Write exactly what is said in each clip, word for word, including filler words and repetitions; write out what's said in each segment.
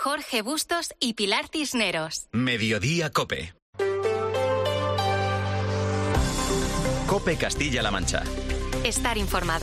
Jorge Bustos y Pilar Cisneros. Mediodía COPE. COPE Castilla-La Mancha. Estar informado.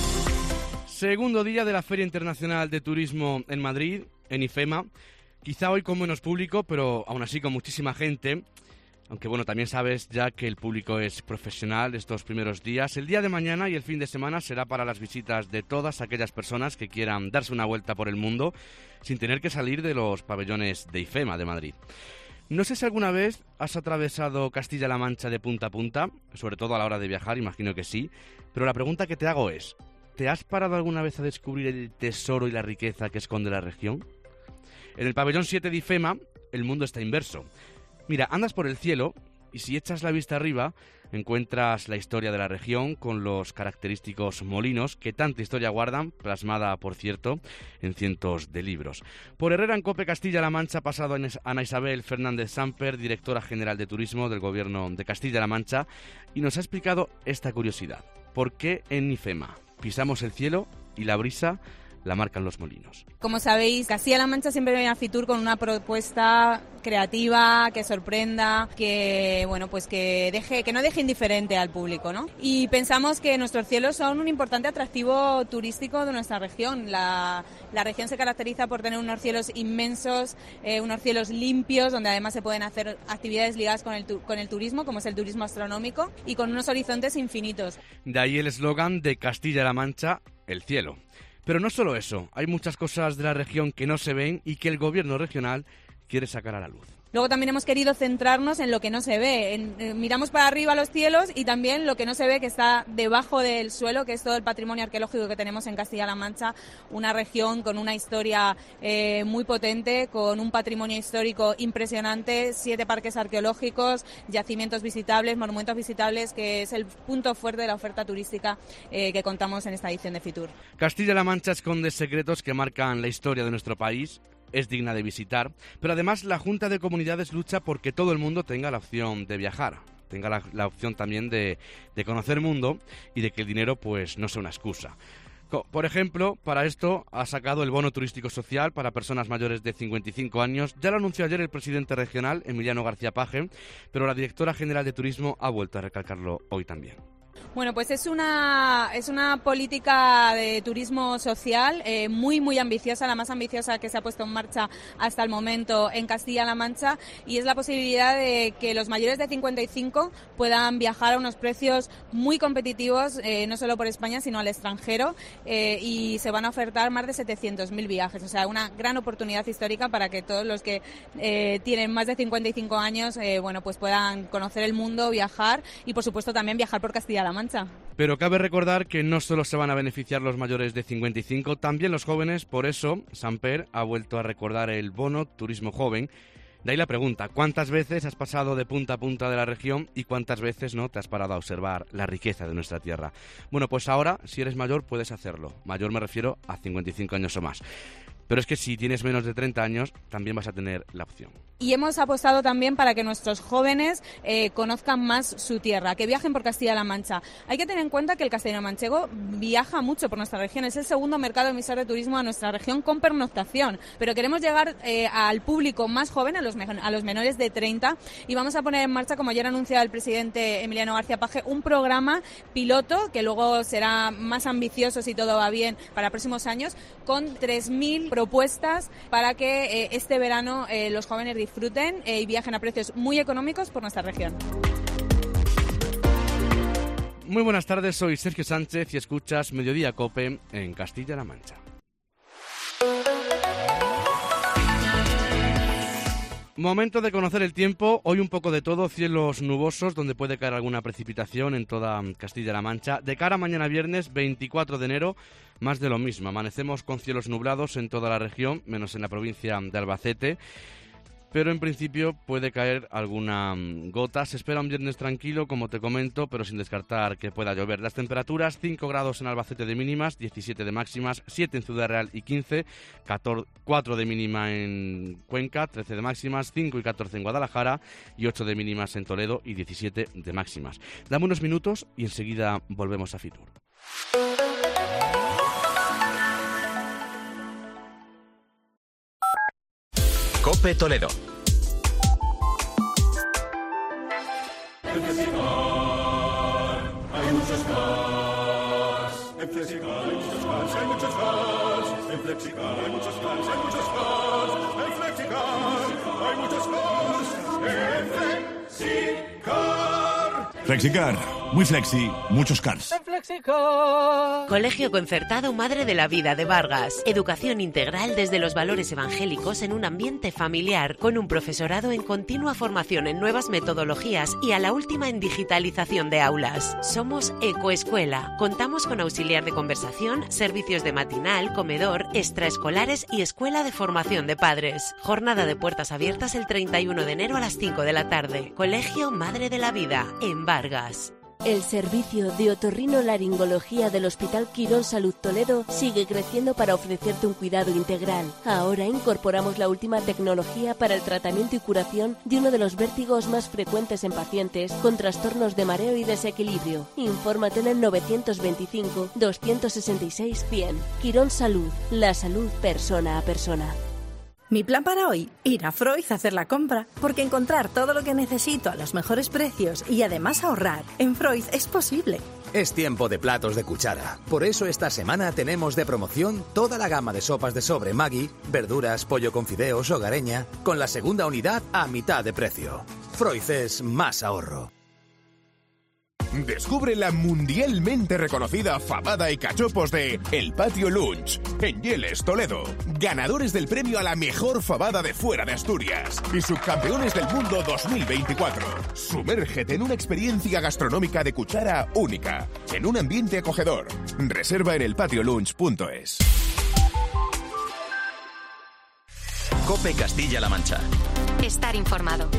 Segundo día de la Feria Internacional de Turismo en Madrid, en IFEMA. Quizá hoy con menos público, pero aún así con muchísima gente. Aunque bueno, también sabes ya que el público es profesional estos primeros días. El día de mañana y el fin de semana será para las visitas de todas aquellas personas que quieran darse una vuelta por el mundo sin tener que salir de los pabellones de IFEMA de Madrid. No sé si alguna vez has atravesado Castilla-La Mancha de punta a punta, sobre todo a la hora de viajar, imagino que sí, pero la pregunta que te hago es, ¿te has parado alguna vez a descubrir el tesoro y la riqueza que esconde la región? En el pabellón siete de IFEMA, el mundo está inverso. Mira, andas por el cielo y si echas la vista arriba encuentras la historia de la región con los característicos molinos que tanta historia guardan, plasmada, por cierto, en cientos de libros. Por Herrera en COPE Castilla-La Mancha ha pasado Ana Isabel Fernández Samper, directora general de Turismo del Gobierno de Castilla-La Mancha, y nos ha explicado esta curiosidad. ¿Por qué en IFEMA pisamos el cielo y la brisa la marcan los molinos? Como sabéis, Castilla-La Mancha siempre viene a Fitur con una propuesta creativa, que sorprenda, que bueno, pues que deje, que no deje indiferente al público, ¿no? Y pensamos que nuestros cielos son un importante atractivo turístico de nuestra región. La, la región se caracteriza por tener unos cielos inmensos, eh, unos cielos limpios, donde además se pueden hacer actividades ligadas con el, tu, con el turismo, como es el turismo astronómico, y con unos horizontes infinitos. De ahí el eslogan de Castilla-La Mancha, el cielo. Pero no solo eso, hay muchas cosas de la región que no se ven y que el gobierno regional quiere sacar a la luz. Luego también hemos querido centrarnos en lo que no se ve. En, eh, miramos para arriba los cielos y también lo que no se ve, que está debajo del suelo, que es todo el patrimonio arqueológico que tenemos en Castilla-La Mancha, una región con una historia eh, muy potente, con un patrimonio histórico impresionante, siete parques arqueológicos, yacimientos visitables, monumentos visitables, que es el punto fuerte de la oferta turística eh, que contamos en esta edición de Fitur. Castilla-La Mancha esconde secretos que marcan la historia de nuestro país. Es digna de visitar, pero además la Junta de Comunidades lucha porque todo el mundo tenga la opción de viajar, tenga la, la opción también de, de conocer el mundo y de que el dinero pues no sea una excusa. Por ejemplo, para esto ha sacado el bono turístico social para personas mayores de cincuenta y cinco años. Ya lo anunció ayer el presidente regional, Emiliano García Paje, pero la directora general de Turismo ha vuelto a recalcarlo hoy también. Bueno, pues es una es una política de turismo social eh, muy, muy ambiciosa, la más ambiciosa que se ha puesto en marcha hasta el momento en Castilla-La Mancha, y es la posibilidad de que los mayores de cincuenta y cinco puedan viajar a unos precios muy competitivos, eh, no solo por España, sino al extranjero, eh, y se van a ofertar más de setecientos mil viajes, o sea, una gran oportunidad histórica para que todos los que eh, tienen más de cincuenta y cinco años eh, bueno, pues puedan conocer el mundo, viajar y, por supuesto, también viajar por Castilla-La Mancha. Pero cabe recordar que no solo se van a beneficiar los mayores de cincuenta y cinco, también los jóvenes. Por eso, Samper ha vuelto a recordar el bono Turismo Joven. De ahí la pregunta, ¿cuántas veces has pasado de punta a punta de la región y cuántas veces no te has parado a observar la riqueza de nuestra tierra? Bueno, pues ahora, si eres mayor, puedes hacerlo. Mayor me refiero a cincuenta y cinco años o más. Pero es que si tienes menos de treinta años, también vas a tener la opción. Y hemos apostado también para que nuestros jóvenes eh, conozcan más su tierra, que viajen por Castilla-La Mancha. Hay que tener en cuenta que el castellano-manchego viaja mucho por nuestra región. Es el segundo mercado emisor de turismo a nuestra región con pernoctación. Pero queremos llegar eh, al público más joven, a los, a los menores de treinta, y vamos a poner en marcha, como ayer ha anunciado el presidente Emiliano García Paje, un programa piloto que luego será más ambicioso, si todo va bien, para próximos años, con tres mil propuestas para que eh, este verano eh, los jóvenes disfruten eh, y viajen a precios muy económicos por nuestra región. Muy buenas tardes, soy Sergio Sánchez y escuchas Mediodía COPE en Castilla-La Mancha. Momento de conocer el tiempo, hoy un poco de todo, cielos nubosos donde puede caer alguna precipitación en toda Castilla-La Mancha. De cara a mañana viernes veinticuatro de enero, más de lo mismo, amanecemos con cielos nublados en toda la región, menos en la provincia de Albacete. Pero en principio puede caer alguna gota. Se espera un viernes tranquilo, como te comento, pero sin descartar que pueda llover. Las temperaturas, cinco grados en Albacete de mínimas, diecisiete de máximas, siete en Ciudad Real y quince, cuatro de mínima en Cuenca, trece de máximas, cinco y catorce en Guadalajara y ocho de mínimas en Toledo y diecisiete de máximas. Dame unos minutos y enseguida volvemos a Fitur. COPE Toledo. En Flexicar hay muchos cars. En Flexicar hay muchos cars, hay muchos cars. En Flexicar hay muchos cars, hay muchos cars. En Flexicar hay muchos cars. En Flexicar. Flexicar, muy flexi, muchos cars. Colegio Concertado Madre de la Vida de Vargas. Educación integral desde los valores evangélicos en un ambiente familiar, con un profesorado en continua formación en nuevas metodologías y a la última en digitalización de aulas. Somos Ecoescuela. Contamos con auxiliar de conversación, servicios de matinal, comedor, extraescolares y escuela de formación de padres. Jornada de puertas abiertas el treinta y uno de enero a las cinco de la tarde. Colegio Madre de la Vida, en Vargas. El servicio de otorrinolaringología del Hospital Quirón Salud Toledo sigue creciendo para ofrecerte un cuidado integral. Ahora incorporamos la última tecnología para el tratamiento y curación de uno de los vértigos más frecuentes en pacientes con trastornos de mareo y desequilibrio. Infórmate en el novecientos veinticinco, doscientos sesenta y seis, cien. Quirón Salud, la salud persona a persona. Mi plan para hoy, ir a Freud a hacer la compra, porque encontrar todo lo que necesito a los mejores precios y además ahorrar en Freud es posible. Es tiempo de platos de cuchara. Por eso esta semana tenemos de promoción toda la gama de sopas de sobre Maggi, verduras, pollo con fideos, hogareña, con la segunda unidad a mitad de precio. Freud es más ahorro. Descubre la mundialmente reconocida fabada y cachopos de El Patio Lunch, en Yeles, Toledo. Ganadores del premio a la mejor fabada de fuera de Asturias y subcampeones del mundo dos mil veinticuatro. Sumérgete en una experiencia gastronómica de cuchara única, en un ambiente acogedor. Reserva en el patio lunch punto es. COPE Castilla-La Mancha. Estar informado.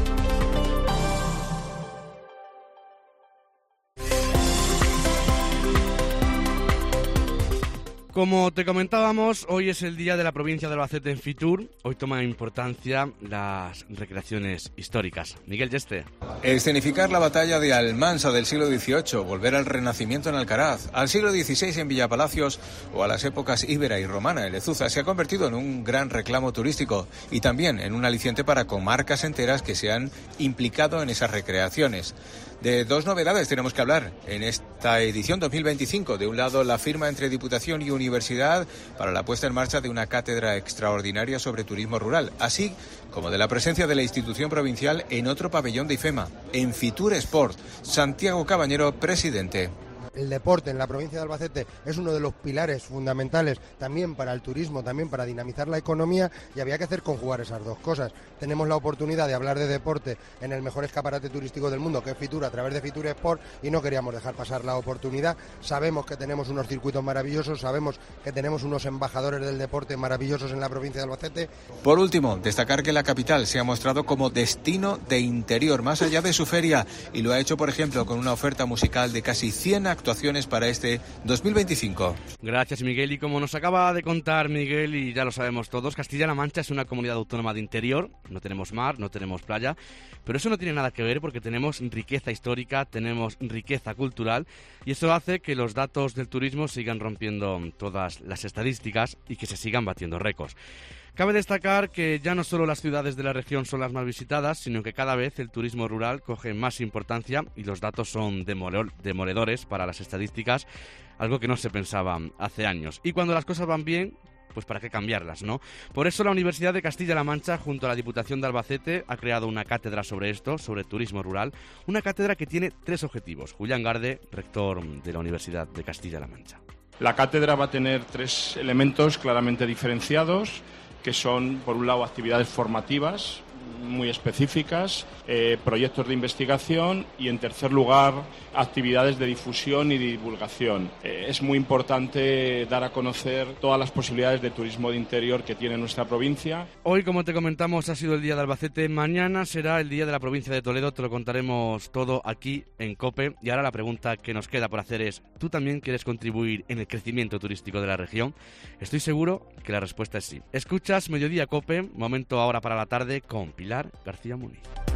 Como te comentábamos, hoy es el día de la provincia de Albacete en Fitur. Hoy toman importancia las recreaciones históricas. Miguel Yeste. Escenificar la batalla de Almansa del siglo dieciocho, volver al Renacimiento en Alcaraz, al siglo dieciséis en Villapalacios o a las épocas íbera y romana en Lezuza se ha convertido en un gran reclamo turístico y también en un aliciente para comarcas enteras que se han implicado en esas recreaciones. De dos novedades tenemos que hablar en esta edición dos mil veinticinco. De un lado, la firma entre Diputación y Universidad para la puesta en marcha de una cátedra extraordinaria sobre turismo rural, así como de la presencia de la institución provincial en otro pabellón de IFEMA, en Fitur Sport. Santiago Cabañero, presidente. El deporte en la provincia de Albacete es uno de los pilares fundamentales también para el turismo, también para dinamizar la economía, y había que hacer conjugar esas dos cosas. Tenemos la oportunidad de hablar de deporte en el mejor escaparate turístico del mundo, que es Fitur, a través de Fitur Sport, y no queríamos dejar pasar la oportunidad. Sabemos que tenemos unos circuitos maravillosos, sabemos que tenemos unos embajadores del deporte maravillosos en la provincia de Albacete. Por último, destacar que la capital se ha mostrado como destino de interior, más allá de su feria, y lo ha hecho, por ejemplo, con una oferta musical de casi cien actuaciones para este dos mil veinticinco. Gracias, Miguel. Y como nos acaba de contar Miguel, y ya lo sabemos todos, Castilla-La Mancha es una comunidad autónoma de interior. No tenemos mar, no tenemos playa, pero eso no tiene nada que ver porque tenemos riqueza histórica, tenemos riqueza cultural, y eso hace que los datos del turismo sigan rompiendo todas las estadísticas y que se sigan batiendo récords. Cabe destacar que ya no solo las ciudades de la región son las más visitadas, sino que cada vez el turismo rural coge más importancia y los datos son demoledores para las estadísticas, algo que no se pensaba hace años. Y cuando las cosas van bien, pues para qué cambiarlas, ¿no? Por eso la Universidad de Castilla-La Mancha, junto a la Diputación de Albacete, ha creado una cátedra sobre esto, sobre turismo rural, una cátedra que tiene tres objetivos. Julián Garde, rector de la Universidad de Castilla-La Mancha. La cátedra va a tener tres elementos claramente diferenciados, que son, por un lado, actividades formativas muy específicas, eh, proyectos de investigación y, en tercer lugar, actividades de difusión y divulgación. Eh, es muy importante dar a conocer todas las posibilidades de turismo de interior que tiene nuestra provincia. Hoy, como te comentamos, ha sido el día de Albacete. Mañana será el día de la provincia de Toledo. Te lo contaremos todo aquí en COPE. Y ahora la pregunta que nos queda por hacer es: ¿tú también quieres contribuir en el crecimiento turístico de la región? Estoy seguro que la respuesta es sí. Escuchas Mediodía COPE, momento ahora para la tarde con Pilar García Muniz.